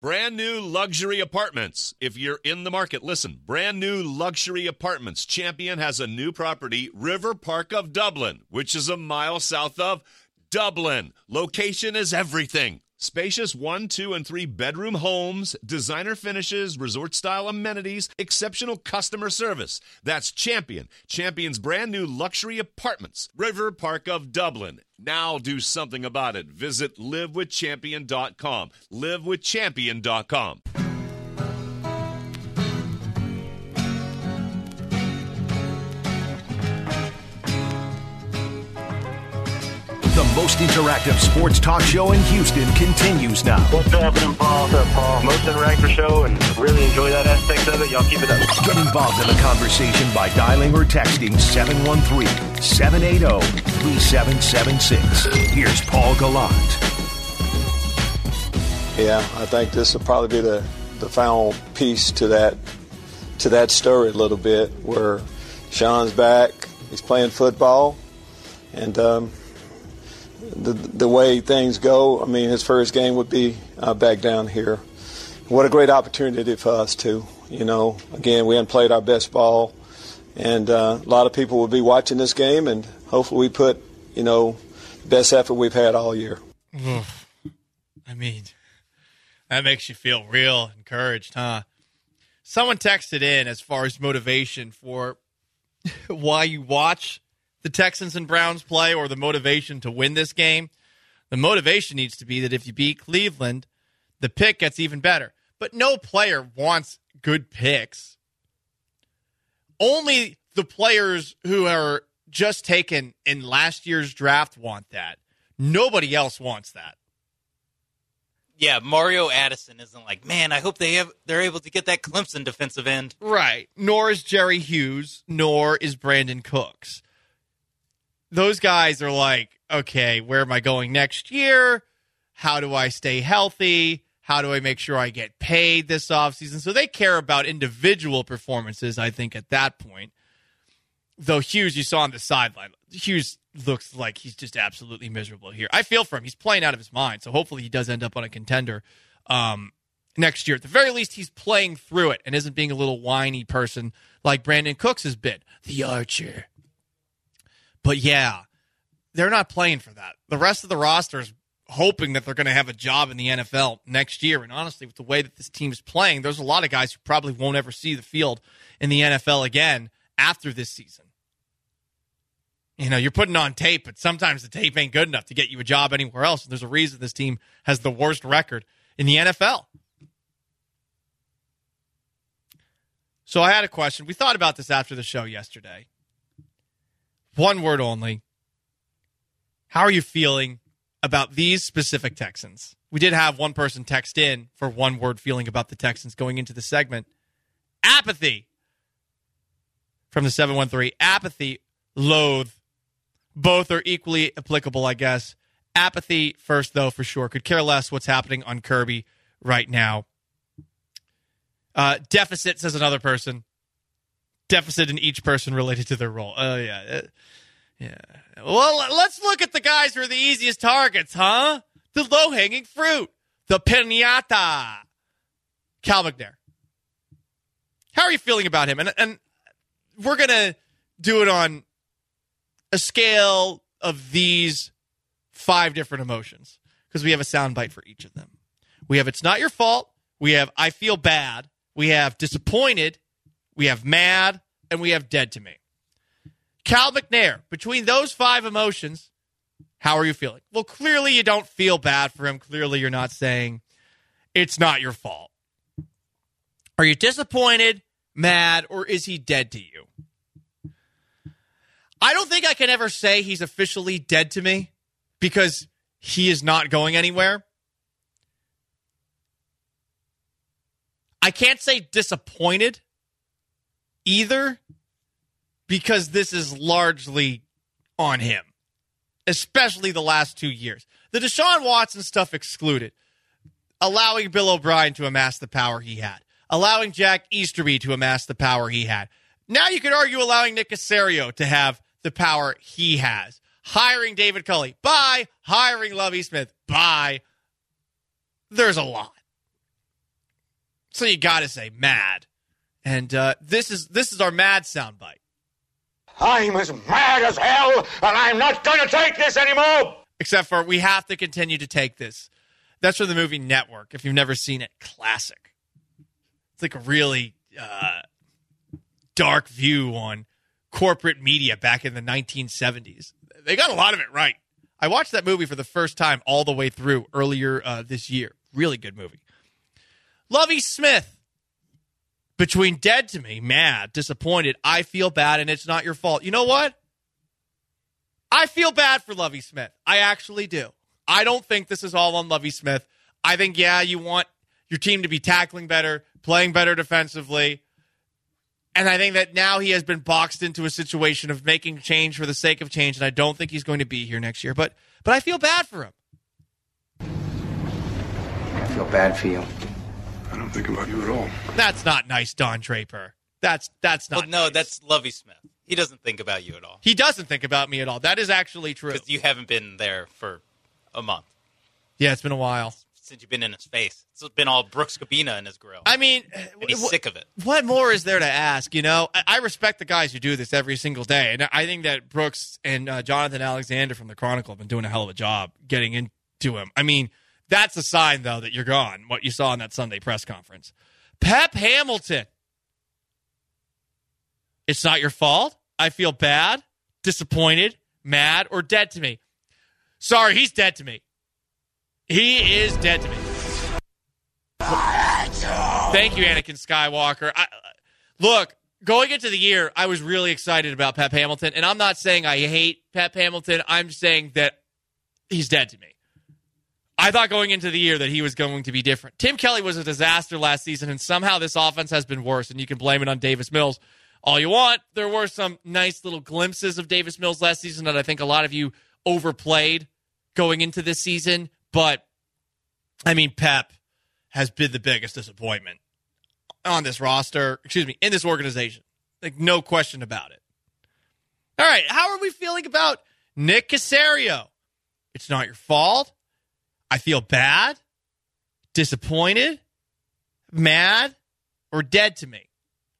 Brand new luxury apartments. If you're in the market, listen. Brand new luxury apartments. Champion has a new property, River Park of Dublin, which is a mile south of Dublin. Location is everything. Spacious 1, 2, and 3 bedroom homes, designer finishes, resort-style amenities, exceptional customer service. That's Champion. Champion's brand new luxury apartments, River Park of Dublin. Now do something about it. Visit livewithchampion.com. livewithchampion.com. The most interactive sports talk show in Houston continues now. What's happening, Paul? What's up, Paul? Most interactive show, and really enjoy that aspect of it. Y'all keep it up. Get involved in the conversation by dialing or texting 713-780-3776. Here's Paul Gallant. Yeah, I think this will probably be the final piece to that story a little bit, where Sean's back, he's playing football, and the way things go, I mean, his first game would be back down here. What a great opportunity for us, too. You know, again, we haven't played our best ball, and a lot of people will be watching this game, and hopefully we put, the best effort we've had all year. I mean, that makes you feel real encouraged, huh? Someone texted in as far as motivation for why you watch the Texans and Browns play, or the motivation to win this game. The motivation needs to be that if you beat Cleveland, the pick gets even better. But no player wants good picks. Only the players who are just taken in last year's draft want that. Nobody else wants that. Yeah, Mario Addison isn't like, man, I hope they're able to get that Clemson defensive end. Right. Nor is Jerry Hughes, nor is Brandon Cooks. Those guys are like, okay, where am I going next year? How do I stay healthy? How do I make sure I get paid this offseason? So they care about individual performances, I think, at that point. Though Hughes, you saw on the sideline, Hughes looks like he's just absolutely miserable here. I feel for him. He's playing out of his mind, so hopefully he does end up on a contender next year. At the very least, he's playing through it and isn't being a little whiny person like Brandon Cooks has been. The Archer. But yeah, they're not playing for that. The rest of the roster is hoping that they're going to have a job in the NFL next year. And honestly, with the way that this team is playing, there's a lot of guys who probably won't ever see the field in the NFL again after this season. You're putting on tape, but sometimes the tape ain't good enough to get you a job anywhere else. And there's a reason this team has the worst record in the NFL. So I had a question. We thought about this after the show yesterday. One word only. How are you feeling about these specific Texans? We did have one person text in for one word feeling about the Texans going into the segment. Apathy. From the 713. Apathy, loathe. Both are equally applicable, I guess. Apathy first, though, for sure. Could care less what's happening on Kirby right now. Deficit, says another person. Deficit in each person related to their role. Oh, yeah. Yeah. Well, let's look at the guys who are the easiest targets, huh? The low-hanging fruit. The piñata. Cal McNair. How are you feeling about him? And we're going to do it on a scale of these 5 different emotions, because we have a soundbite for each of them. We have It's Not Your Fault. We have I Feel Bad. We have Disappointed. We have Mad. And we have Dead to Me. Cal McNair, between those 5 emotions, how are you feeling? Well, clearly you don't feel bad for him. Clearly you're not saying it's not your fault. Are you disappointed, mad, or is he dead to you? I don't think I can ever say he's officially dead to me, because he is not going anywhere. I can't say disappointed either, because this is largely on him, especially the last 2 years. The Deshaun Watson stuff excluded, allowing Bill O'Brien to amass the power he had, allowing Jack Easterby to amass the power he had. Now you could argue allowing Nick Caserio to have the power he has. Hiring David Culley, bye. Hiring Lovie Smith, bye. There's a lot. So you got to say mad. And this is our mad soundbite. I'm as mad as hell, and I'm not going to take this anymore. Except for we have to continue to take this. That's from the movie Network. If you've never seen it, classic. It's like a really dark view on corporate media back in the 1970s. They got a lot of it right. I watched that movie for the first time all the way through earlier this year. Really good movie. Lovie Smith. Between dead to me, mad, disappointed, I feel bad, and it's not your fault. You know what? I feel bad for Lovie Smith. I actually do. I don't think this is all on Lovie Smith. I think, yeah, you want your team to be tackling better, playing better defensively. And I think that now he has been boxed into a situation of making change for the sake of change, and I don't think he's going to be here next year. But I feel bad for him. I feel bad for you. I don't think about you at all. That's not nice, Don Draper. That's not Well, no, nice. that's Lovie Smith. He doesn't think about you at all. He doesn't think about me at all. That is actually true. Because you haven't been there for a month. Yeah, it's been a while. Since you've been in his face. It's been all Brooks Cabina in his grill. I mean, and he's sick of it. What more is there to ask? You know, I respect the guys who do this every single day. And I think that Brooks and Jonathan Alexander from the Chronicle have been doing a hell of a job getting into him. I mean, that's a sign, though, that you're gone, what you saw in that Sunday press conference. Pep Hamilton. It's not your fault. I feel bad, disappointed, mad, or dead to me. Sorry, he's dead to me. He is dead to me. Thank you, Anakin Skywalker. Look, going into the year, I was really excited about Pep Hamilton, and I'm not saying I hate Pep Hamilton. I'm saying that he's dead to me. I thought going into the year that he was going to be different. Tim Kelly was a disaster last season, and somehow this offense has been worse, and you can blame it on Davis Mills all you want. There were some nice little glimpses of Davis Mills last season that I think a lot of you overplayed going into this season, but, I mean, Pep has been the biggest disappointment on this roster, in this organization. Like, no question about it. All right, how are we feeling about Nick Caserio? It's not your fault. I feel bad, disappointed, mad, or dead to me.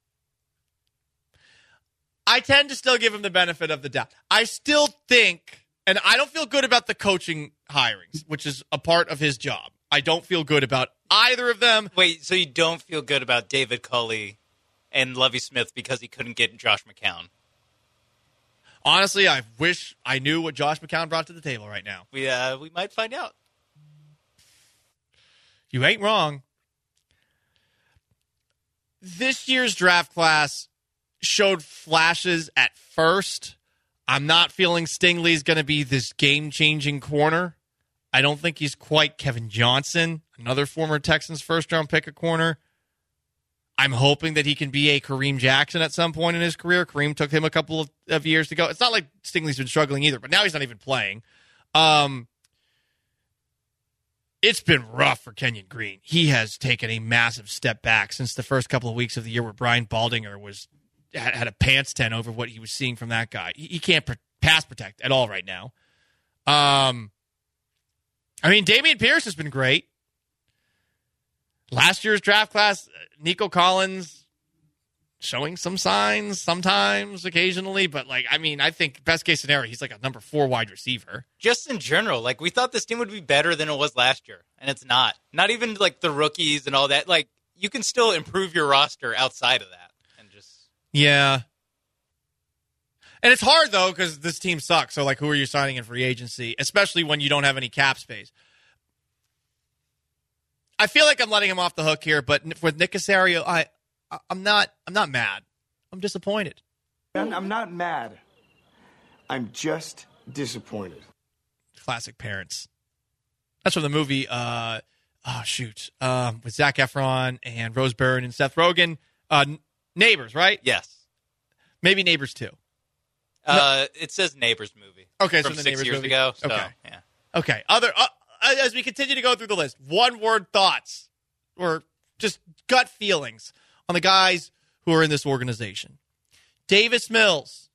I tend to still give him the benefit of the doubt. I still think, and I don't feel good about the coaching hirings, which is a part of his job. I don't feel good about either of them. Wait, so you don't feel good about David Culley and Lovie Smith because he couldn't get Josh McCown? Honestly, I wish I knew what Josh McCown brought to the table right now. We might find out. You ain't wrong. This year's draft class showed flashes at first. I'm not feeling Stingley's going to be this game-changing corner. I don't think he's quite Kevin Johnson, another former Texans first-round pick at corner. I'm hoping that he can be a Kareem Jackson at some point in his career. Kareem took him a couple of years to go. It's not like Stingley's been struggling either, but now he's not even playing. It's been rough for Kenyon Green. He has taken a massive step back since the first couple of weeks of the year where Brian Baldinger had a pants tent over what he was seeing from that guy. He can't pass protect at all right now. I mean, Dameon Pierce has been great. Last year's draft class, Nico Collins showing some signs sometimes, occasionally. But, I think best case scenario, he's like a number 4 wide receiver. Just in general, we thought this team would be better than it was last year, and it's not. Not even, the rookies and all that. You can still improve your roster outside of that. And just... Yeah. And it's hard, though, because this team sucks. So, who are you signing in free agency, especially when you don't have any cap space? I feel like I'm letting him off the hook here, but with Nick Caserio, I'm not mad. I'm disappointed. I'm not mad. I'm just disappointed. Classic parents. That's from the movie, with Zac Efron and Rose Byrne and Seth Rogen. Neighbors, right? Yes. Maybe Neighbors 2. It says Neighbors movie. Okay, from so the 6 Neighbors years movie. ago. So, okay. Yeah. Okay. As we continue to go through the list, one-word thoughts or just gut feelings on the guys who are in this organization. Davis Mills.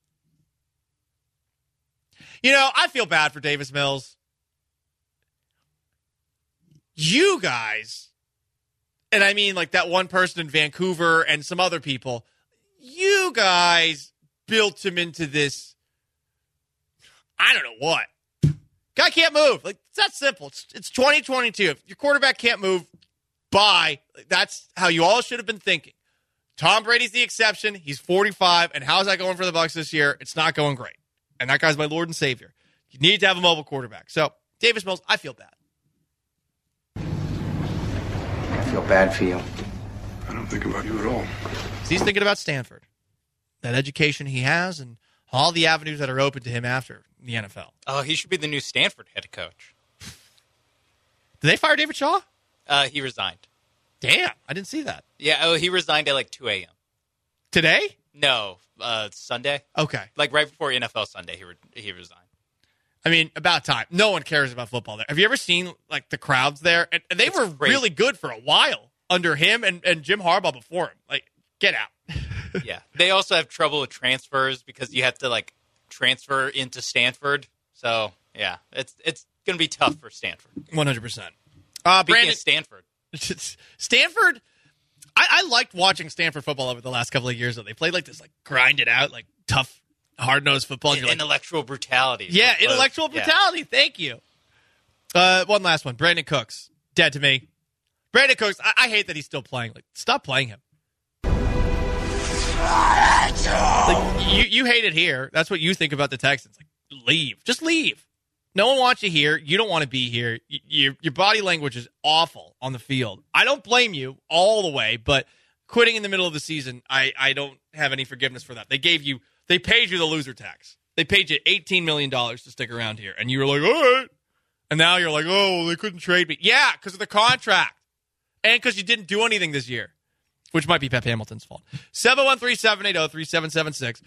I feel bad for Davis Mills. You guys and I mean like that one person in Vancouver and some other people, you guys built him into this, I don't know what. Guy can't move. Like, it's that simple. It's 2022. If your quarterback can't move, bye. That's how you all should have been thinking. Tom Brady's the exception. He's 45, and how's that going for the Bucs this year? It's not going great. And that guy's my Lord and Savior. You need to have a mobile quarterback. So, Davis Mills, I feel bad. I feel bad for you. I don't think about you at all. He's thinking about Stanford, that education he has, and all the avenues that are open to him after the NFL. Oh, he should be the new Stanford head coach. Did they fire David Shaw? He resigned. Damn, I didn't see that. Yeah, he resigned at like 2 a.m. Today? No, Sunday. Okay. Like right before NFL Sunday, he resigned. I mean, about time. No one cares about football there. Have you ever seen like the crowds there? And they were really good for a while under him and Jim Harbaugh before him. Like, get out. Yeah. They also have trouble with transfers because you have to like transfer into Stanford. So, yeah, it's going to be tough for Stanford. 100%. Speaking Brandon, of Stanford. Stanford, I liked watching Stanford football over the last couple of years. Though. They played like this, like grind it out, like tough, hard-nosed football. Intellectual brutality. Yeah, intellectual brutality. Yeah. Thank you. One last one. Brandon Cooks. Dead to me. Brandon Cooks, I hate that he's still playing. Like, stop playing him. Like, you hate it here. That's what you think about the Texans. Like, leave. Just leave. No one wants you here. You don't want to be here. Your body language is awful on the field. I don't blame you all the way, but quitting in the middle of the season, I don't have any forgiveness for that. They paid you the loser tax. They paid you $18 million to stick around here, and you were like, all right. And now you're like, oh, they couldn't trade me. Yeah, because of the contract. And because you didn't do anything this year, which might be Pep Hamilton's fault. 713-780-3776.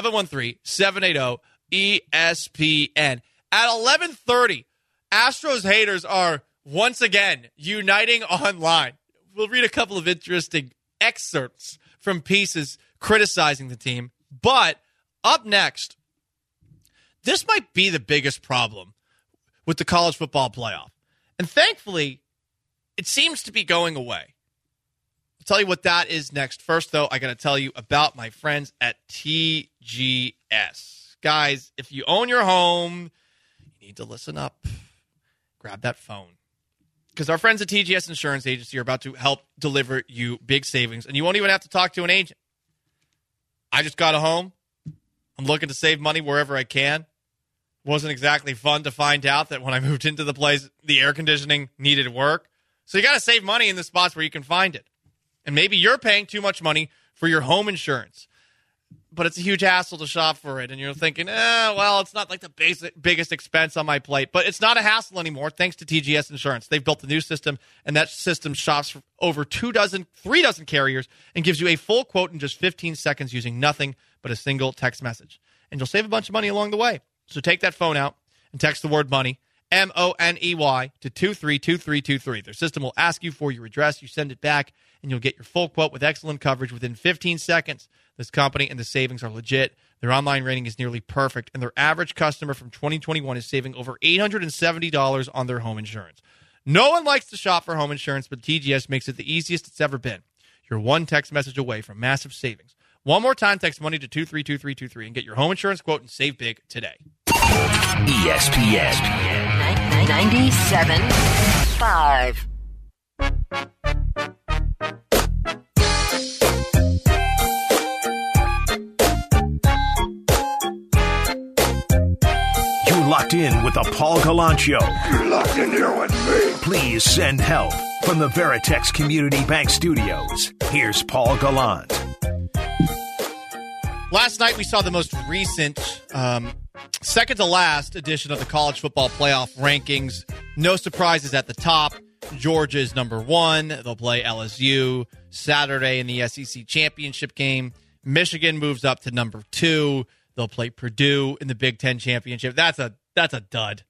713-780-ESPN. At 11:30, Astros haters are once again uniting online. We'll read a couple of interesting excerpts from pieces criticizing the team. But up next, this might be the biggest problem with the college football playoff. And thankfully, it seems to be going away. I'll tell you what that is next. First, though, I got to tell you about my friends at TGS. Guys, if you own your home, you need to listen up. Grab that phone. Because our friends at TGS Insurance Agency are about to help deliver you big savings, and you won't even have to talk to an agent. I just got a home. I'm looking to save money wherever I can. Wasn't exactly fun to find out that when I moved into the place, the air conditioning needed work. So you got to save money in the spots where you can find it. And maybe you're paying too much money for your home insurance, but it's a huge hassle to shop for it. And you're thinking, well, it's not like the biggest expense on my plate. But it's not a hassle anymore thanks to TGS Insurance. They've built a new system, and that system shops for over 3 dozen carriers and gives you a full quote in just 15 seconds using nothing but a single text message. And you'll save a bunch of money along the way. So take that phone out and text the word money, MONEY, to 232323. Their system will ask you for your address. You send it back, and you'll get your full quote with excellent coverage within 15 seconds. This company and the savings are legit. Their online rating is nearly perfect, and their average customer from 2021 is saving over $870 on their home insurance. No one likes to shop for home insurance, but TGS makes it the easiest it's ever been. You're one text message away from massive savings. One more time, text money to 232323 and get your home insurance quote and save big today. ESPN 97.5. Locked in with the Paul Gallant Show. You're locked in here with me. Please send help from the Veritex Community Bank Studios. Here's Paul Gallant. Last night we saw the most recent, second to last edition of the college football playoff rankings. No surprises at the top. Georgia is number 1. They'll play LSU Saturday in the SEC championship game. Michigan moves up to number 2. They'll play Purdue in the Big Ten championship. That's a dud.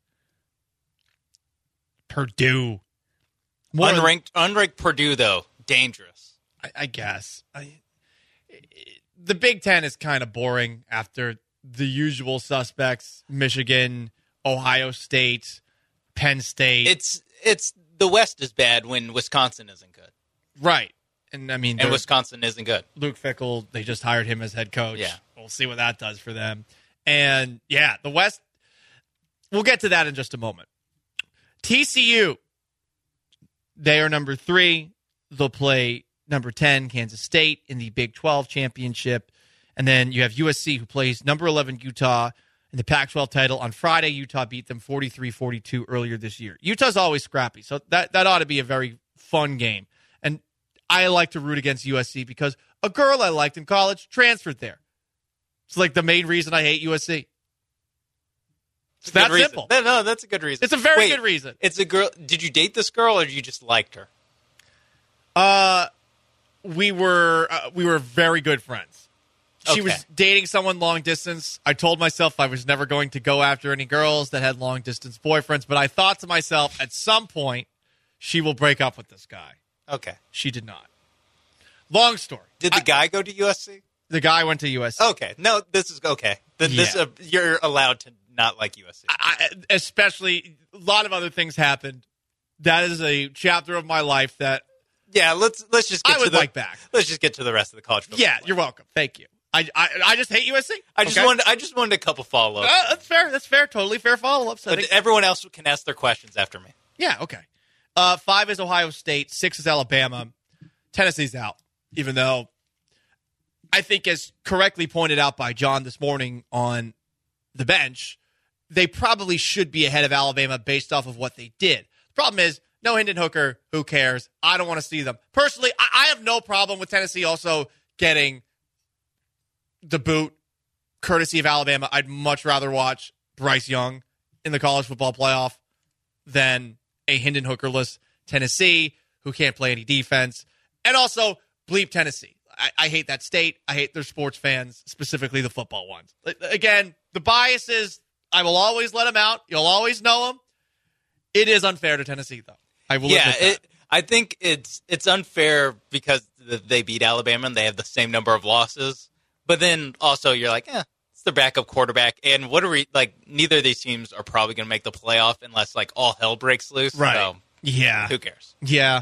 Purdue. Unranked Purdue, though, dangerous. I guess. The Big Ten is kind of boring after the usual suspects: Michigan, Ohio State, Penn State. It's the West is bad when Wisconsin isn't good. Right. And, I mean, And Wisconsin isn't good. Luke Fickell, they just hired him as head coach. Yeah. We'll see what that does for them. And, yeah, the West, we'll get to that in just a moment. TCU, they are number 3. They'll play number 10, Kansas State, in the Big 12 championship. And then you have USC, who plays number 11, Utah, in the Pac-12 title. On Friday, Utah beat them 43-42 earlier this year. Utah's always scrappy, so that ought to be a very fun game. And I like to root against USC because a girl I liked in college transferred there. It's like the main reason I hate USC. It's that simple. No, that's a good reason. It's a very good reason. It's a girl. Did you date this girl, or you just liked her? We were very good friends. She Okay. was dating someone long distance. I told myself I was never going to go after any girls that had long distance boyfriends, but I thought to myself, at some point, she will break up with this guy. Okay. She did not. Long story. Did the guy go to USC? The guy went to USC. Okay. No, this is okay. Yeah. You're allowed to not like USC. Especially, a lot of other things happened. That is a chapter of my life that Yeah, let's just get I would like back. Let's just get to the rest of the college football. Yeah, you're welcome. Thank you. I just hate USC. I just wanted a couple follow-ups. That's fair. That's fair. Totally fair follow-ups. But everyone else can ask their questions after me. Yeah, okay. 5 is Ohio State. 6 is Alabama. Tennessee's out, even though I think, as correctly pointed out by John this morning on the bench, they probably should be ahead of Alabama based off of what they did. The problem is, no Hendon Hooker. Who cares? I don't want to see them. Personally, I have no problem with Tennessee also getting the boot courtesy of Alabama. I'd much rather watch Bryce Young in the college football playoff than a Hendon Hooker-less Tennessee who can't play any defense. And also, bleep Tennessee. I hate that state. I hate their sports fans, specifically the football ones. Again, the biases, I will always let them out. You'll always know them. It is unfair to Tennessee, though. I will admit that. I think it's unfair because they beat Alabama and they have the same number of losses. But then also you're like, it's their backup quarterback. And neither of these teams are probably going to make the playoff unless, all hell breaks loose. Right. So, yeah. Who cares? Yeah.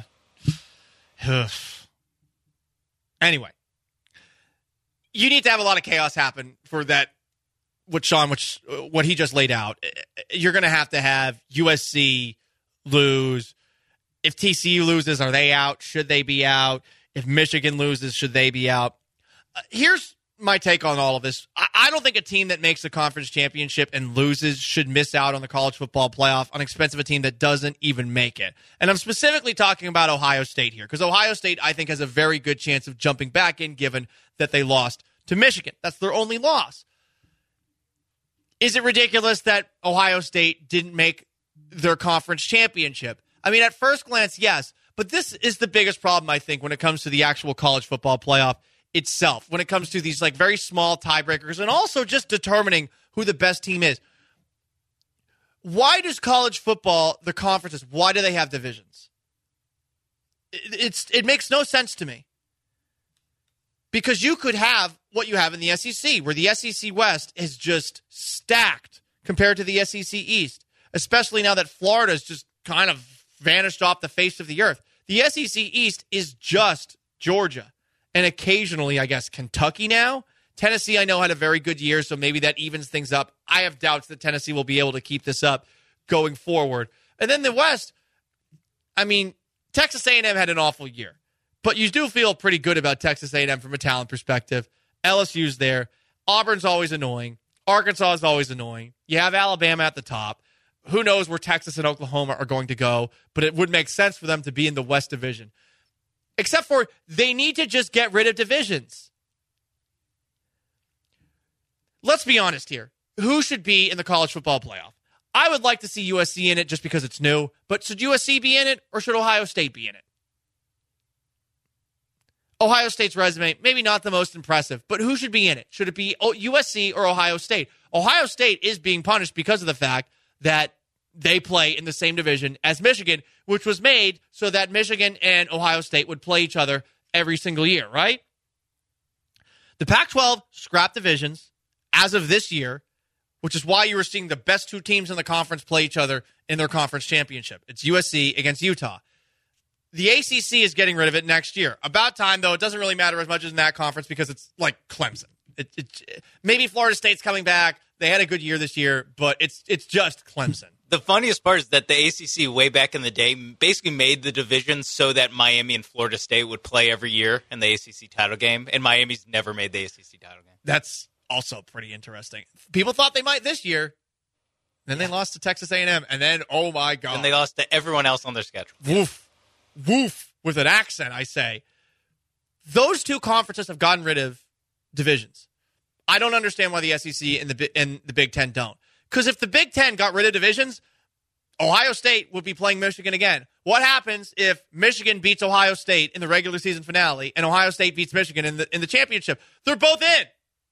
Anyway. You need to have a lot of chaos happen for that, what he just laid out. You're going to have USC lose. If TCU loses, are they out? Should they be out? If Michigan loses, should they be out? Here's my take on all of this. I don't think a team that makes the conference championship and loses should miss out on the college football playoff on expense of a team that doesn't even make it. And I'm specifically talking about Ohio State here, because Ohio State, I think, has a very good chance of jumping back in, given that they lost to Michigan. That's their only loss. Is it ridiculous that Ohio State didn't make their conference championship? I mean, at first glance, yes. But this is the biggest problem, I think, when it comes to the actual college football playoff itself, when it comes to these very small tiebreakers and also just determining who the best team is. Why does college football, the conferences, why do they have divisions? It makes no sense to me. Because you could have what you have in the SEC, where the SEC West is just stacked compared to the SEC East, especially now that Florida's just kind of vanished off the face of the earth. The SEC East is just Georgia. And occasionally, I guess, Kentucky now. Tennessee, I know, had a very good year, so maybe that evens things up. I have doubts that Tennessee will be able to keep this up going forward. And then the West, I mean, Texas A&M had an awful year. But you do feel pretty good about Texas A&M from a talent perspective. LSU's there. Auburn's always annoying. Arkansas is always annoying. You have Alabama at the top. Who knows where Texas and Oklahoma are going to go, but it would make sense for them to be in the West Division. Except for they need to just get rid of divisions. Let's be honest here. Who should be in the college football playoff? I would like to see USC in it just because it's new, but should USC be in it or should Ohio State be in it? Ohio State's resume, maybe not the most impressive, but who should be in it? Should it be USC or Ohio State? Ohio State is being punished because of the fact that they play in the same division as Michigan, which was made so that Michigan and Ohio State would play each other every single year, right? The Pac-12 scrapped divisions as of this year, which is why you were seeing the best two teams in the conference play each other in their conference championship. It's USC against Utah. The ACC is getting rid of it next year. About time, though. It doesn't really matter as much as in that conference because it's like Clemson. Maybe Florida State's coming back. They had a good year this year, but it's just Clemson. The funniest part is that the ACC way back in the day basically made the division so that Miami and Florida State would play every year in the ACC title game, and Miami's never made the ACC title game. That's also pretty interesting. People thought they might this year. Then they lost to Texas A&M, and then, oh, my God. And they lost to everyone else on their schedule. Woof. Woof. With an accent, I say. Those two conferences have gotten rid of divisions. I don't understand why the SEC and the Big Ten don't. Because if the Big Ten got rid of divisions, Ohio State would be playing Michigan again. What happens if Michigan beats Ohio State in the regular season finale and Ohio State beats Michigan in the championship? They're both in.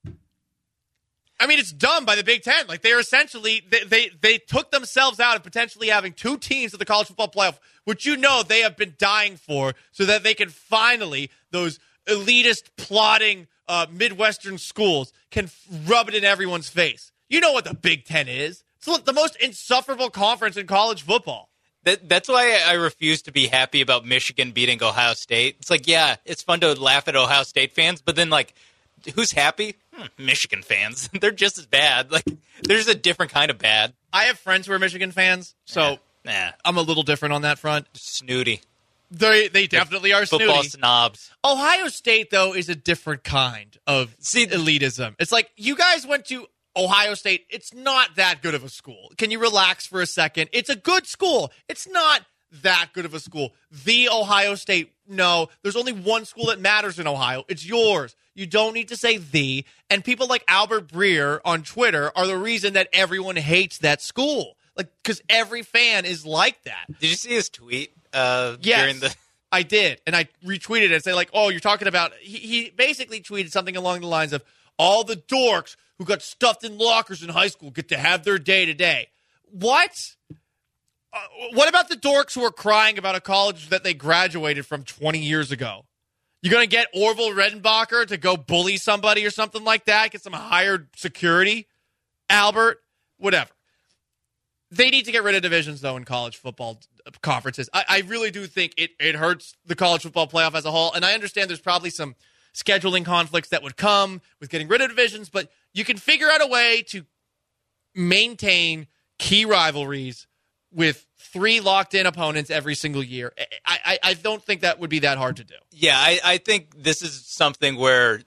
I mean, it's dumb by the Big Ten. Like, they're essentially, they took themselves out of potentially having two teams of the college football playoff, which they have been dying for, so that they can finally, those elitist, plotting Midwestern schools can rub it in everyone's face. You know what the Big Ten is. It's the most insufferable conference in college football. That's why I refuse to be happy about Michigan beating Ohio State. It's like, yeah, it's fun to laugh at Ohio State fans, but then, like, who's happy? Michigan fans. They're just as bad. Like, there's a different kind of bad. I have friends who are Michigan fans, so I'm a little different on that front. Snooty. They definitely are snooty. Football snobs. Ohio State, though, is a different kind of elitism. It's like, you guys went to Ohio State. It's not that good of a school. Can you relax for a second? It's a good school. It's not that good of a school. The Ohio State, no. There's only one school that matters in Ohio. It's yours. You don't need to say the. And people like Albert Breer on Twitter are the reason that everyone hates that school. Like, because every fan is like that. Did you see his tweet? Yes, during I did. And I retweeted it and say, like, oh, you're talking about, he basically tweeted something along the lines of, all the dorks who got stuffed in lockers in high school get to have their day today. What? What about the dorks who are crying about a college that they graduated from 20 years ago? You going to get Orville Redenbacher to go bully somebody or something like that? Get some hired security? Albert? Whatever. They need to get rid of divisions, though, in college football conferences. I really do think it hurts the college football playoff as a whole, and I understand there's probably some scheduling conflicts that would come with getting rid of divisions, but you can figure out a way to maintain key rivalries with 3 locked-in opponents every single year. I don't think that would be that hard to do. Yeah, I think this is something where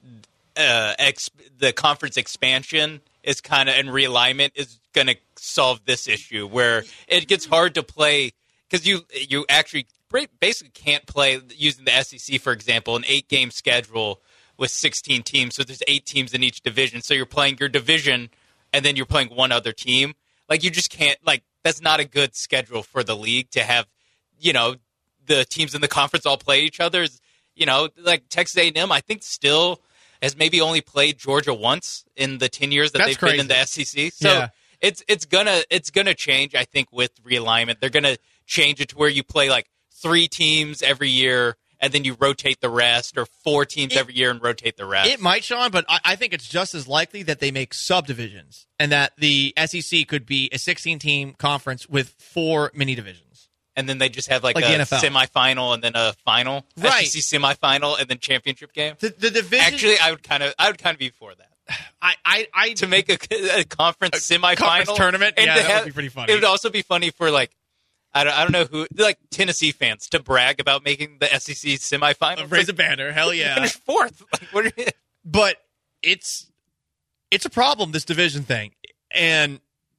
the conference expansion is kind of, and realignment is going to solve this issue where it gets hard to play because you actually basically can't play using the SEC, for example, an 8-game schedule with 16 teams. So there's 8 teams in each division. So you're playing your division and then you're playing one other team. Like, you just can't, like, that's not a good schedule for the league to have, the teams in the conference all play each other. Like Texas A&M, I think still has maybe only played Georgia once in the 10 years that they've been in the SEC. So it's gonna change, I think, with realignment. They're gonna change it to where you play like 3 teams every year and then you rotate the rest, or 4 teams every year and rotate the rest. It might, Sean, but I think it's just as likely that they make subdivisions and that the SEC could be a 16-team conference with 4 mini-divisions. And then they just have like a semifinal and then a final, right? SEC semifinal and then championship game. The division. Actually, I would kind of be for that. I to make a conference semifinal conference tournament. And that would be pretty funny. It would also be funny for like I don't know who, like Tennessee fans, to brag about making the SEC semifinal. Raise a banner, hell yeah! Finish 4th. Like, but it's a problem, this division thing, and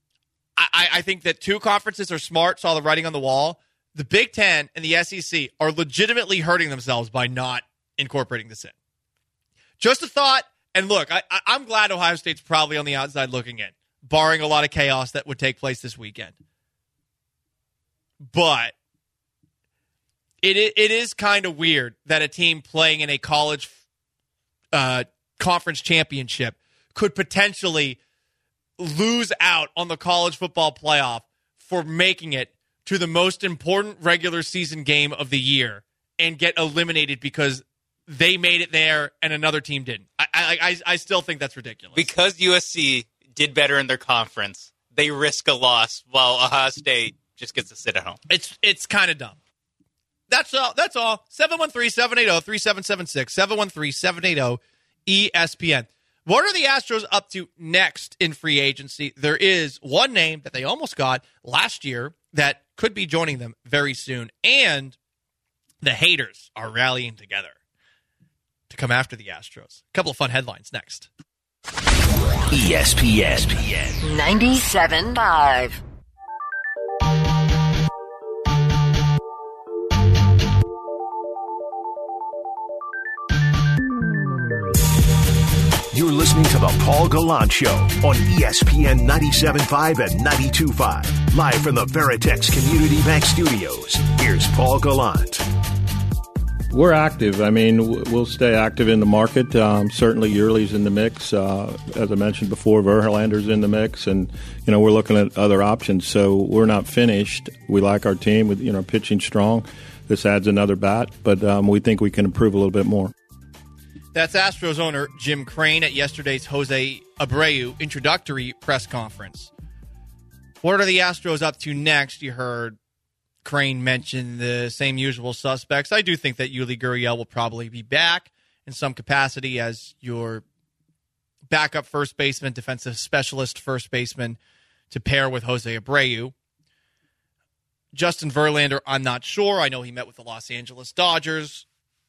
I think that 2 conferences are smart, saw the writing on the wall. The Big Ten and the SEC are legitimately hurting themselves by not incorporating this in. Just a thought, and look, I'm glad Ohio State's probably on the outside looking in, barring a lot of chaos that would take place this weekend. But it is kind of weird that a team playing in a college conference championship could potentially lose out on the college football playoff for making it to the most important regular season game of the year and get eliminated because they made it there and another team didn't. I still think that's ridiculous. Because USC did better in their conference, they risk a loss while Ohio State just gets to sit at home. It's kind of dumb. That's all. 713-780-3776. 713-780-ESPN. What are the Astros up to next in free agency? There is one name that they almost got last year that could be joining them very soon, and the haters are rallying together to come after the Astros. A couple of fun headlines next. ESPN 97.5. You're listening to The Paul Gallant Show on ESPN 97.5 and 92.5. Live from the Veritex Community Bank Studios. Here's Paul Gallant. We're active. I mean, we'll stay active in the market. Certainly, Yurley's in the mix. As I mentioned before, Verlander's in the mix, and we're looking at other options. So we're not finished. We like our team with pitching strong. This adds another bat, but we think we can improve a little bit more. That's Astros owner Jim Crane at yesterday's Jose Abreu introductory press conference. What are the Astros up to next? You heard Crane mention the same usual suspects. I do think that Yuli Gurriel will probably be back in some capacity as your backup first baseman, defensive specialist first baseman to pair with Jose Abreu. Justin Verlander, I'm not sure. I know he met with the Los Angeles Dodgers.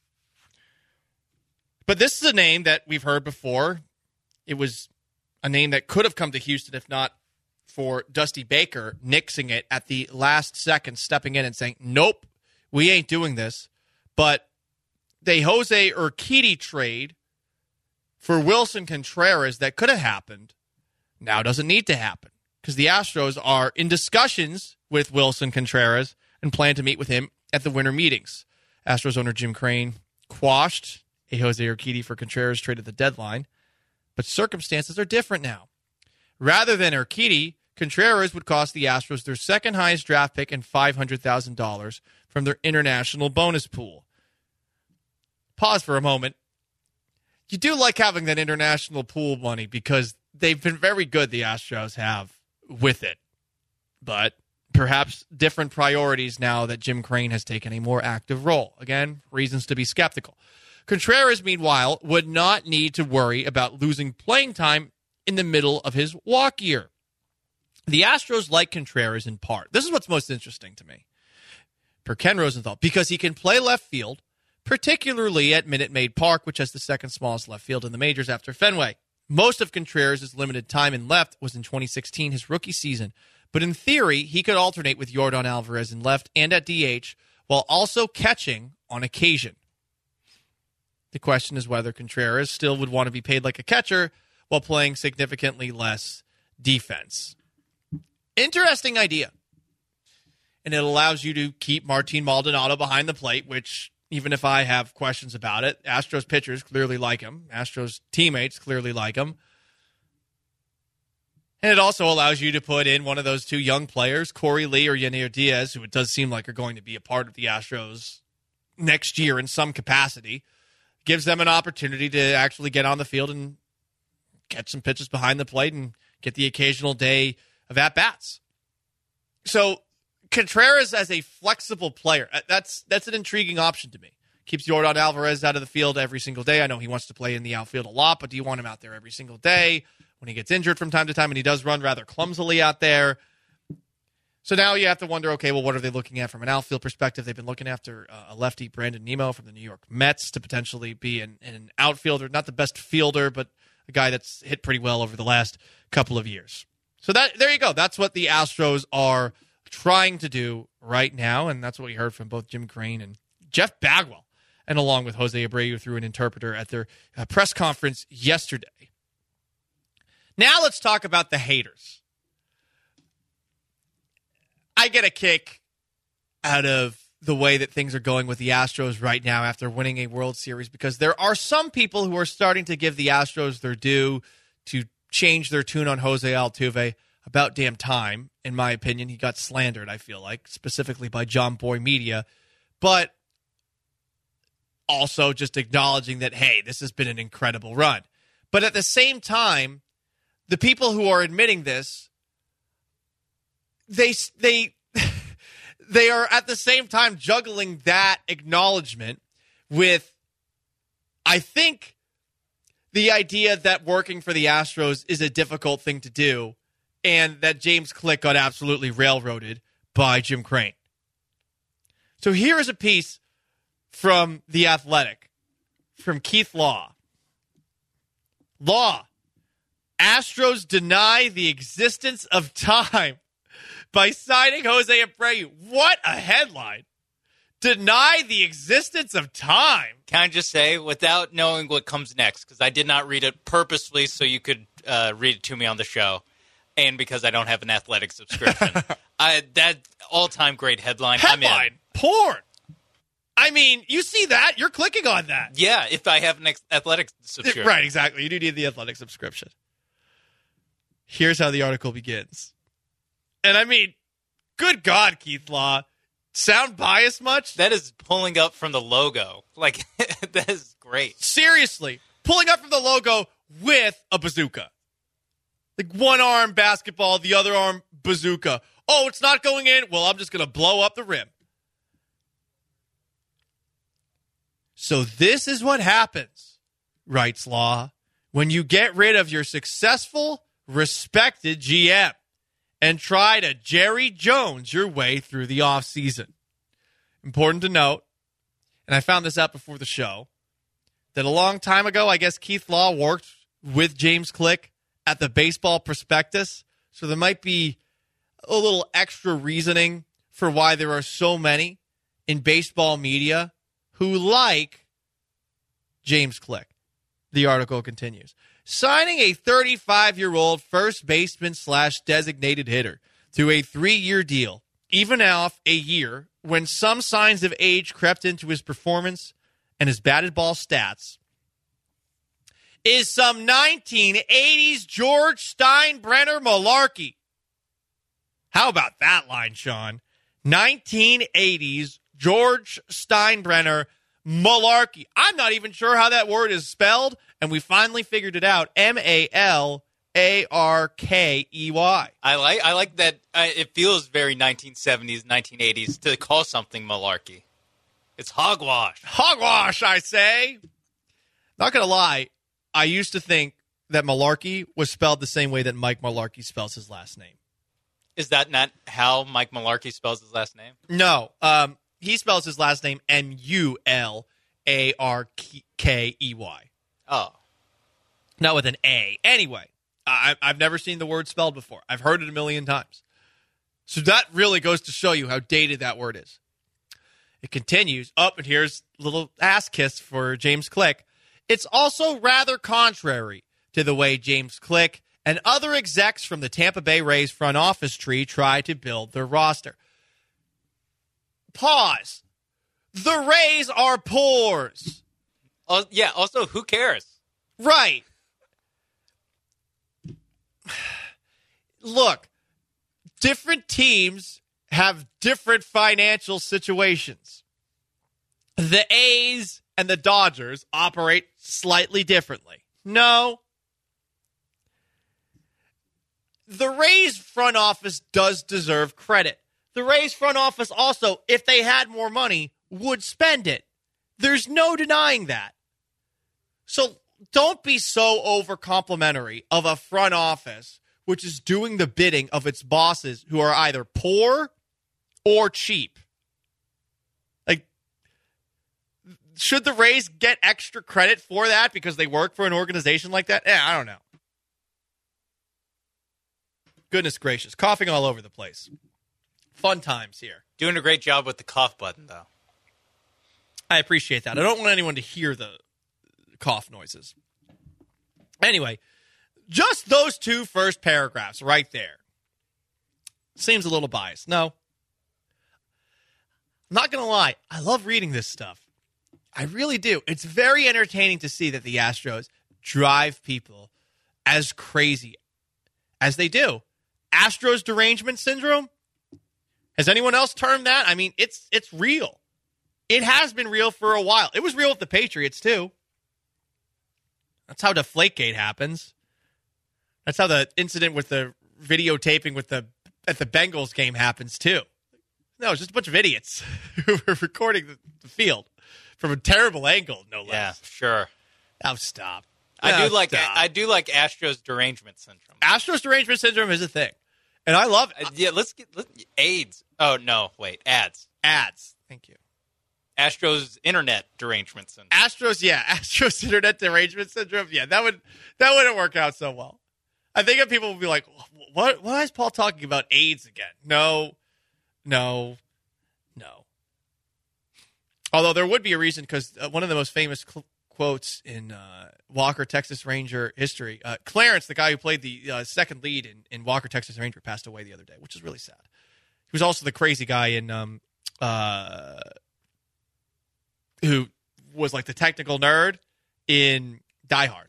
But this is a name that we've heard before. It was a name that could have come to Houston if not for Dusty Baker nixing it at the last second, stepping in and saying, nope, we ain't doing this. But the Jose Urquidy trade for Wilson Contreras that could have happened now doesn't need to happen because the Astros are in discussions with Wilson Contreras and plan to meet with him at the winter meetings. Astros owner Jim Crane quashed a Jose Urquidy for Contreras trade at the deadline, but circumstances are different now. Rather than Urquidy, Contreras would cost the Astros their second highest draft pick and $500,000 from their international bonus pool. Pause for a moment. You do like having that international pool money because they've been very good, the Astros have, with it. But perhaps different priorities now that Jim Crane has taken a more active role. Again, reasons to be skeptical. Contreras, meanwhile, would not need to worry about losing playing time in the middle of his walk year. The Astros like Contreras in part. This is what's most interesting to me, per Ken Rosenthal, because he can play left field, particularly at Minute Maid Park, which has the second smallest left field in the majors after Fenway. Most of Contreras' limited time in left was in 2016, his rookie season. But in theory, he could alternate with Yordan Alvarez in left and at DH while also catching on occasion. The question is whether Contreras still would want to be paid like a catcher while playing significantly less defense. Interesting idea. And it allows you to keep Martin Maldonado behind the plate, which, even if I have questions about it, Astros pitchers clearly like him. Astros teammates clearly like him. And it also allows you to put in one of those two young players, Corey Lee or Yanier Diaz, who it does seem like are going to be a part of the Astros next year in some capacity. Gives them an opportunity to actually get on the field and catch some pitches behind the plate and get the occasional day of at-bats. So Contreras as a flexible player, that's an intriguing option to me. Keeps Yordan Alvarez out of the field every single day. I know he wants to play in the outfield a lot, but do you want him out there every single day when he gets injured from time to time? And he does run rather clumsily out there. So now you have to wonder, okay, well, what are they looking at from an outfield perspective? They've been looking after a lefty, Brandon Nimmo from the New York Mets, to potentially be an outfielder, not the best fielder, but a guy that's hit pretty well over the last couple of years. So there you go. That's what the Astros are trying to do right now, and that's what we heard from both Jim Crane and Jeff Bagwell, and along with Jose Abreu through an interpreter at their press conference yesterday. Now let's talk about the haters. I get a kick out of the way that things are going with the Astros right now after winning a World Series, because there are some people who are starting to give the Astros their due, to change their tune on Jose Altuve. About damn time, in my opinion. He got slandered, I feel like, specifically by John Boy Media. But also just acknowledging that, hey, this has been an incredible run. But at the same time, the people who are admitting this, they they are at the same time juggling that acknowledgement with, I think, the idea that working for the Astros is a difficult thing to do and that James Click got absolutely railroaded by Jim Crane. So here is a piece from The Athletic, from Keith Law. Law, Astros deny the existence of time by signing Jose Abreu. What a headline. Deny the existence of time. Can I just say, without knowing what comes next, because I did not read it purposely so you could read it to me on the show, and because I don't have an Athletic subscription. That all-time great headline. Headline? Porn. I mean, you see that, you're clicking on that. Yeah, if I have an Athletic subscription. Right, exactly. You do need the Athletic subscription. Here's how the article begins. And I mean, good God, Keith Law. Sound biased much? That is pulling up from the logo. Like, that is great. Seriously. Pulling up from the logo with a bazooka. Like one arm basketball, the other arm bazooka. Oh, it's not going in? Well, I'm just going to blow up the rim. So this is what happens, writes Law, when you get rid of your successful, respected GM and try to Jerry Jones your way through the offseason. Important to note, and I found this out before the show, that a long time ago, I guess Keith Law worked with James Click at the Baseball Prospectus, so there might be a little extra reasoning for why there are so many in baseball media who like James Click. The article continues. Signing a 35-year-old first baseman / designated hitter to a 3-year deal, even off a year when some signs of age crept into his performance and his batted ball stats, is some 1980s George Steinbrenner malarkey. How about that line, Sean? 1980s George Steinbrenner malarkey. I'm not even sure how that word is spelled, and we finally figured it out. Malarkey. I like that. It feels very 1970s, 1980s to call something malarkey. It's hogwash. Hogwash, I say. Not going to lie, I used to think that malarkey was spelled the same way that Mike Malarkey spells his last name. Is that not how Mike Malarkey spells his last name? No. He spells his last name Mularkey. Oh. Not with an A. Anyway, I've never seen the word spelled before. I've heard it a million times. So that really goes to show you how dated that word is. It continues. And here's a little ass kiss for James Click. It's also rather contrary to the way James Click and other execs from the Tampa Bay Rays front office tree try to build their roster. Pause. The Rays are pores. Oh, yeah, also, who cares? Right. Look, different teams have different financial situations. The A's and the Dodgers operate slightly differently. No. The Rays front office does deserve credit. The Rays front office also, if they had more money, would spend it. There's no denying that. So don't be so over-complimentary of a front office which is doing the bidding of its bosses who are either poor or cheap. Like, should the Rays get extra credit for that because they work for an organization like that? I don't know. Goodness gracious. Coughing all over the place. Fun times here. Doing a great job with the cough button, though. I appreciate that. I don't want anyone to hear the cough noises. Anyway, just those two first paragraphs right there. Seems a little biased. No. I'm not going to lie. I love reading this stuff. I really do. It's very entertaining to see that the Astros drive people as crazy as they do. Astros derangement syndrome? Has anyone else termed that? I mean, it's real. It has been real for a while. It was real with the Patriots, too. That's how Deflategate happens. That's how the incident with the videotaping at the Bengals game happens, too. No, it's just a bunch of idiots who were recording the field from a terrible angle, no less. Yeah, sure. Oh, stop. I do like Astros derangement syndrome. Astros derangement syndrome is a thing, and I love it. Yeah, let's AIDS. Oh no, wait, ads. Thank you. Astros internet derangement syndrome. Astros internet derangement syndrome. Yeah, that wouldn't work out so well. I think people would be like, "What? Why is Paul talking about AIDS again?" No. Although there would be a reason, because one of the most famous quotes in Walker, Texas Ranger history, Clarence, the guy who played the second lead in Walker, Texas Ranger, passed away the other day, which is really sad. He was also the crazy guy in who was like the technical nerd in Die Hard.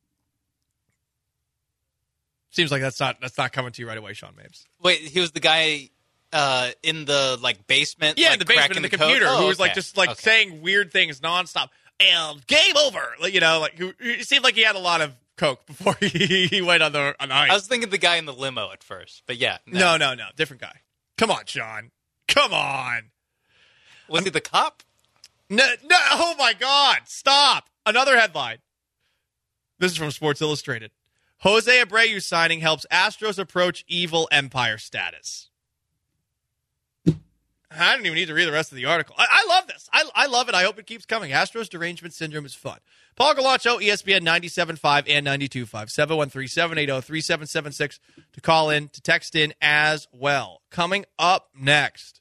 Seems like that's not coming to you right away, Sean Mapes. Wait, he was the guy in the basement. Yeah, in the basement in the computer, who was just saying weird things nonstop. And game over. It seemed like he had a lot of coke before he went on the ice. I was thinking the guy in the limo at first, but yeah. No, different guy. Come on, Sean. Come on. Was he the cop? No, oh my God. Stop. Another headline. This is from Sports Illustrated. Jose Abreu signing helps Astros approach evil empire status. I don't even need to read the rest of the article. I love this. I love it. I hope it keeps coming. Astros derangement syndrome is fun. Paul Gallant Show, ESPN 97.5 and 92.5. 713-780-3776 to call in, to text in as well. Coming up next,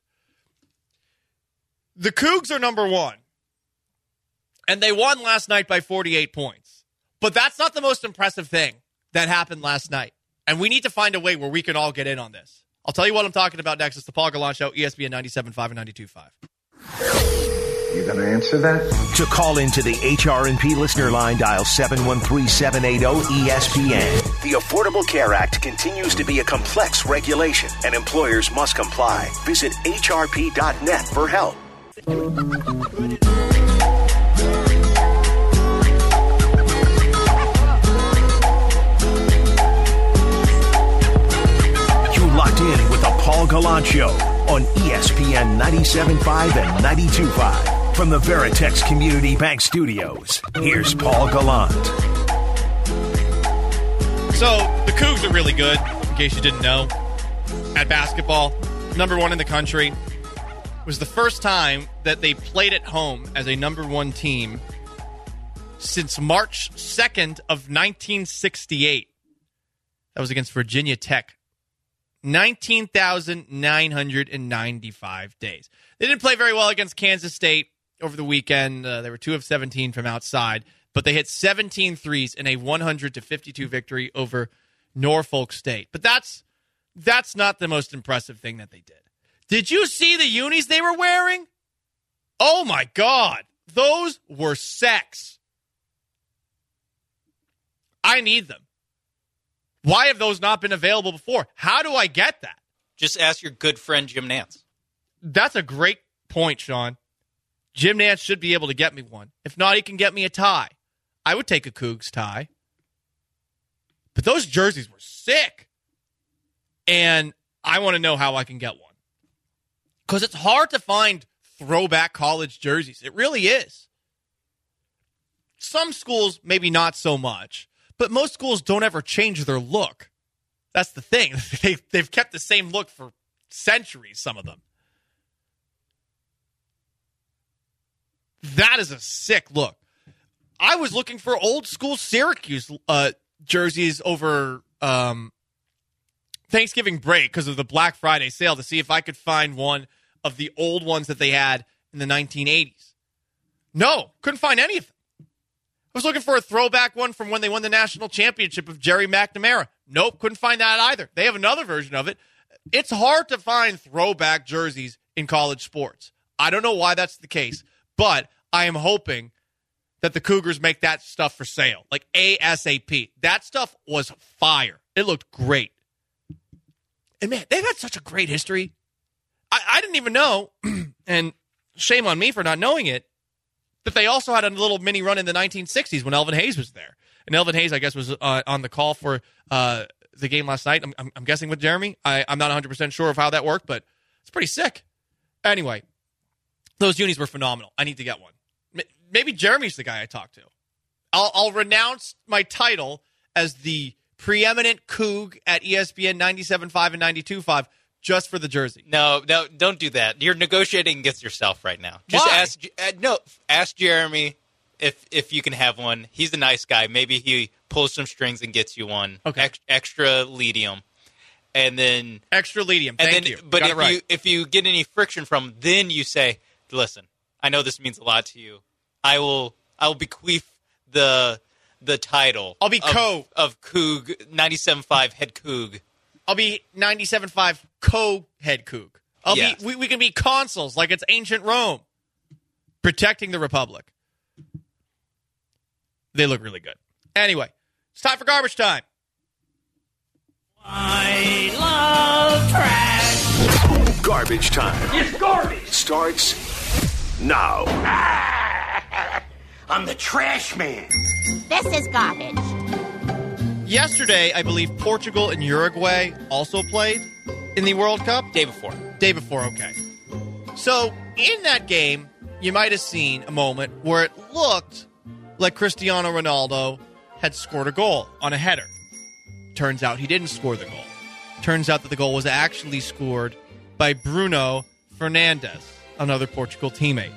the Cougs are number one, and they won last night by 48 points. But that's not the most impressive thing that happened last night, and we need to find a way where we can all get in on this. I'll tell you what I'm talking about next. It's the Paul Gallant Show, ESPN 97.5 and 92.5. You gonna answer that? To call into the HRNP listener line, dial 713-780-ESPN. The Affordable Care Act continues to be a complex regulation, and employers must comply. Visit hrp.net for help. Locked in with the Paul Gallant Show on ESPN 97.5 and 92.5. From the Veritex Community Bank Studios, here's Paul Gallant. So, the Cougs are really good, in case you didn't know, at basketball. Number one in the country. It was the first time that they played at home as a number one team since March 2nd of 1968. That was against Virginia Tech. 19,995 days. They didn't play very well against Kansas State over the weekend. They were 2 of 17 from outside, but they hit 17 threes in a 100-52 victory over Norfolk State. But that's not the most impressive thing that they did. Did you see the unis they were wearing? Oh my God. Those were sex. I need them. Why have those not been available before? How do I get that? Just ask your good friend Jim Nance. That's a great point, Sean. Jim Nance should be able to get me one. If not, he can get me a tie. I would take a Cougs tie. But those jerseys were sick. And I want to know how I can get one. Because it's hard to find throwback college jerseys. It really is. Some schools, maybe not so much. But most schools don't ever change their look. That's the thing. They've kept the same look for centuries, some of them. That is a sick look. I was looking for old school Syracuse jerseys over Thanksgiving break because of the Black Friday sale to see if I could find one of the old ones that they had in the 1980s. No, couldn't find any of them. I was looking for a throwback one from when they won the national championship of Jerry McNamara. Nope, couldn't find that either. They have another version of it. It's hard to find throwback jerseys in college sports. I don't know why that's the case, but I am hoping that the Cougars make that stuff for sale, like ASAP. That stuff was fire. It looked great. And man, they've had such a great history. I didn't even know, and shame on me for not knowing it, that they also had a little mini run in the 1960s when Elvin Hayes was there. And Elvin Hayes, I guess, was on the call for the game last night. I'm guessing with Jeremy. I'm not 100% sure of how that worked, but it's pretty sick. Anyway, those unis were phenomenal. I need to get one. Maybe Jeremy's the guy I talk to. I'll renounce my title as the preeminent Coug at ESPN 97.5 and 92.5 just for the jersey. No, don't do that. You're negotiating against yourself right now. Just Why? Ask Jeremy if you can have one. He's a nice guy. Maybe he pulls some strings and gets you one. Okay. Extra Ledium. And then extra Ledium. Thank you. But if you get any friction from him, then you say, listen, I know this means a lot to you. I will bequeath the title. I'll be of Coug 97.5 head Coug. I'll be 97.5 head Coug. We can be consuls like it's ancient Rome, protecting the Republic. They look really good. Anyway, it's time for garbage time. I love trash. Garbage time. It's garbage. Starts now. I'm the trash man. This is garbage. Yesterday, I believe Portugal and Uruguay also played in the World Cup. Day before, okay. So, in that game, you might have seen a moment where it looked like Cristiano Ronaldo had scored a goal on a header. Turns out he didn't score the goal. Turns out that the goal was actually scored by Bruno Fernandes, another Portugal teammate.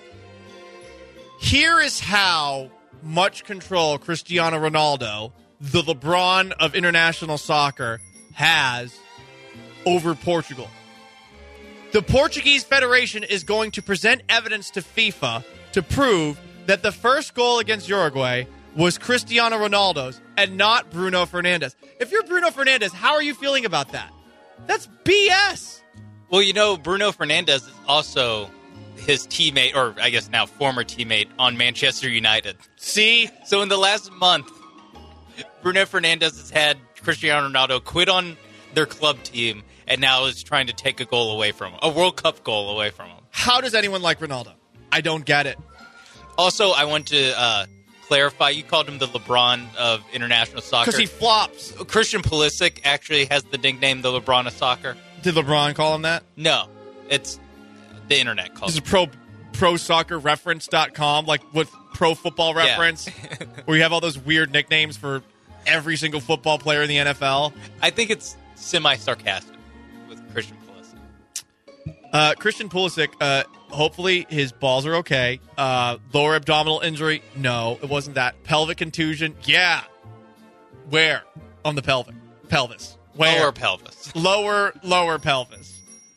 Here is how much control Cristiano Ronaldo, the LeBron of international soccer, has over Portugal. The Portuguese Federation is going to present evidence to FIFA to prove that the first goal against Uruguay was Cristiano Ronaldo's and not Bruno Fernandes. If you're Bruno Fernandes, how are you feeling about that? That's BS. Well, Bruno Fernandes is also his teammate, or I guess now former teammate, on Manchester United. See? So in the last month, Bruno Fernandes has had Cristiano Ronaldo quit on their club team and now is trying to take a goal away from him, a World Cup goal away from him. How does anyone like Ronaldo? I don't get it. Also, I want to clarify, you called him the LeBron of international soccer. Because he flops. Christian Pulisic actually has the nickname the LeBron of soccer. Did LeBron call him that? No. It's the internet calls him. This is ProSoccerReference.com, like with Pro Football Reference, where you have all those weird nicknames for every single football player in the NFL. I think it's semi-sarcastic with Christian Pulisic. Christian Pulisic, hopefully his balls are okay. Lower abdominal injury? No, it wasn't that. Pelvic contusion? Yeah. Where? On the pelvis. Where? Lower pelvis. Lower pelvis.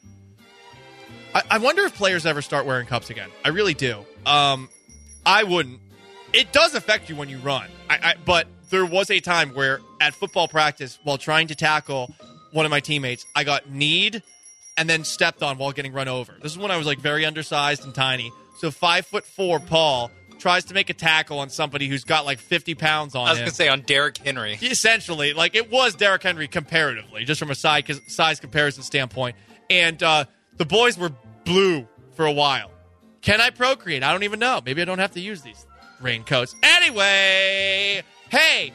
I wonder if players ever start wearing cups again. I really do. I wouldn't. It does affect you when you run. But there was a time where at football practice, while trying to tackle one of my teammates, I got kneed and then stepped on while getting run over. This is when I was like very undersized and tiny. So 5'4" Paul tries to make a tackle on somebody who's got like 50 pounds on him. I was going to say on Derrick Henry. Essentially, like it was Derrick Henry comparatively, just from a size comparison standpoint. And the boys were blue for a while. Can I procreate? I don't even know. Maybe I don't have to use these raincoats. Anyway, hey,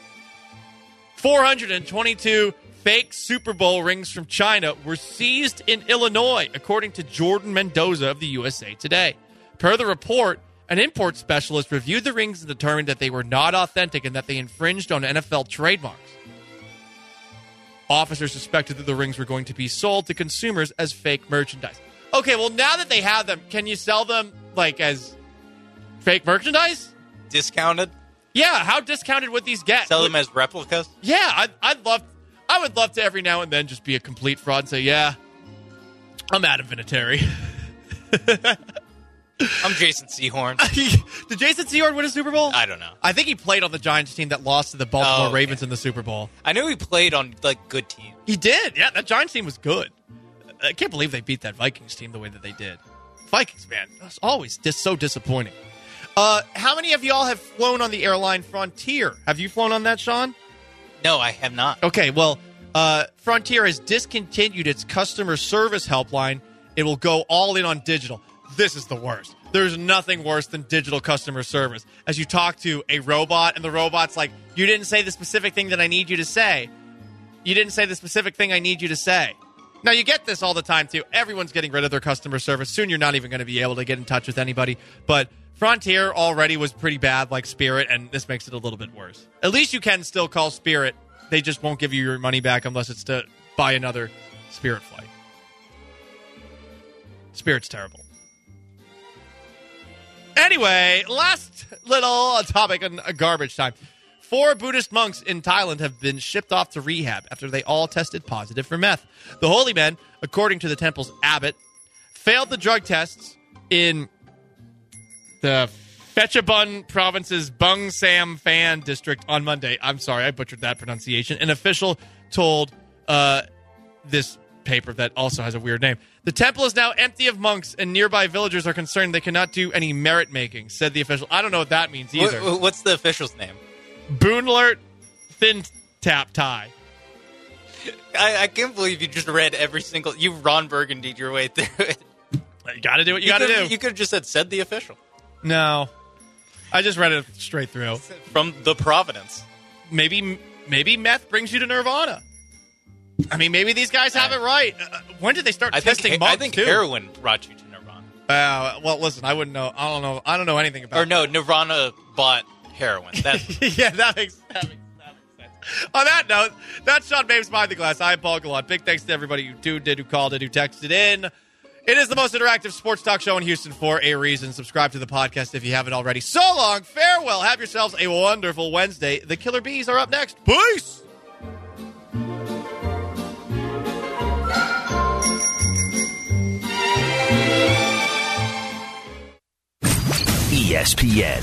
422 fake Super Bowl rings from China were seized in Illinois, according to Jordan Mendoza of the USA Today. Per the report, an import specialist reviewed the rings and determined that they were not authentic and that they infringed on NFL trademarks. Officers suspected that the rings were going to be sold to consumers as fake merchandise. Okay, well, now that they have them, can you sell them, like, as fake merchandise? Discounted? Yeah, how discounted would these get? Sell them as replicas? Yeah, I would love to every now and then just be a complete fraud and say, yeah, I'm Adam Vinatieri. I'm Jason Sehorn. Did Jason Sehorn win a Super Bowl? I don't know. I think he played on the Giants team that lost to the Baltimore Ravens in the Super Bowl. I knew he played on, like, good teams. He did. Yeah, that Giants team was good. I can't believe they beat that Vikings team the way that they did. Vikings, man, that's always just so disappointing. How many of y'all have flown on the airline Frontier? Have you flown on that, Sean? No, I have not. Okay, well, Frontier has discontinued its customer service helpline. It will go all in on digital. This is the worst. There's nothing worse than digital customer service. As you talk to a robot, and the robot's like, you didn't say the specific thing that I need you to say. You didn't say the specific thing I need you to say. Now, you get this all the time, too. Everyone's getting rid of their customer service. Soon you're not even going to be able to get in touch with anybody. But Frontier already was pretty bad, like Spirit, and this makes it a little bit worse. At least you can still call Spirit. They just won't give you your money back unless it's to buy another Spirit flight. Spirit's terrible. Anyway, last little topic on garbage time. 4 Buddhist monks in Thailand have been shipped off to rehab after they all tested positive for meth. The holy men, according to the temple's abbot, failed the drug tests in the Phetchabun province's Bung Sam Phan district on Monday. I'm sorry, I butchered that pronunciation. An official told this paper that also has a weird name. The temple is now empty of monks, and nearby villagers are concerned they cannot do any merit making, said the official. I don't know what that means either. What's the official's name? Boonlert Thin Tap Thai. I can't believe you just read every single... You Ron Burgundy'd your way through it. You gotta do what you gotta do. You could have just said the official. No. I just read it straight through. From the Providence. Maybe meth brings you to Nirvana. I mean, maybe these guys have it right. When did they start testing monks, I think too? heroin brought you to Nirvana. Well, listen, I wouldn't know. I don't know anything about it. Or no, Nirvana bought heroin. Yeah, that makes sense. On that note, that's Sean Mapes Behind the Glass. I'm Paul Gallant. Big thanks to everybody who tuned in, who called in, who texted in. It is the most interactive sports talk show in Houston for a reason. Subscribe to the podcast if you haven't already. So long, farewell, have yourselves a wonderful Wednesday. The Killer Bees are up next. Peace! ESPN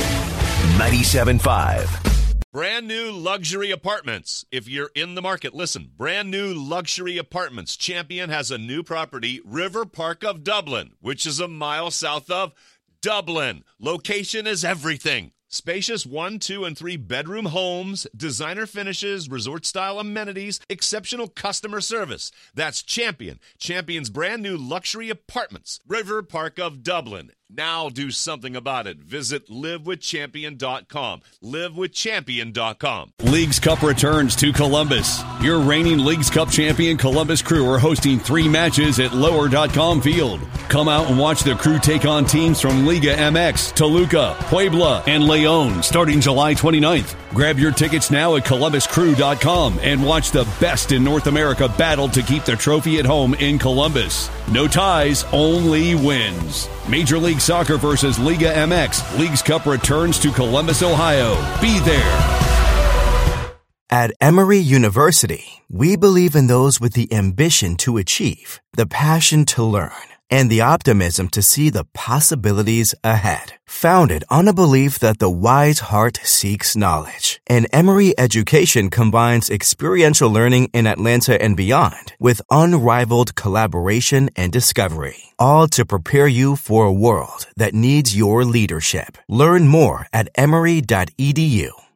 97.5. Brand new luxury apartments. If you're in the market, listen. Brand new luxury apartments. Champion has a new property, River Park of Dublin, which is a mile south of Dublin. Location is everything. Spacious 1, 2, and 3 bedroom homes, designer finishes, resort-style amenities, exceptional customer service. That's Champion. Champion's brand new luxury apartments, River Park of Dublin. Now do something about it. Visit livewithchampion.com. Livewithchampion.com. Leagues Cup returns to Columbus. Your reigning Leagues Cup champion Columbus Crew are hosting 3 matches at Lower.com Field. Come out and watch the Crew take on teams from Liga MX, Toluca, Puebla, and Leon starting July 29th. Grab your tickets now at ColumbusCrew.com and watch the best in North America battle to keep the trophy at home in Columbus. No ties, only wins. Major League Soccer versus Liga MX. Leagues Cup returns to Columbus, Ohio. Be there. At Emory University, we believe in those with the ambition to achieve, the passion to learn, and the optimism to see the possibilities ahead. Founded on a belief that the wise heart seeks knowledge, and Emory education combines experiential learning in Atlanta and beyond with unrivaled collaboration and discovery, all to prepare you for a world that needs your leadership. Learn more at emory.edu.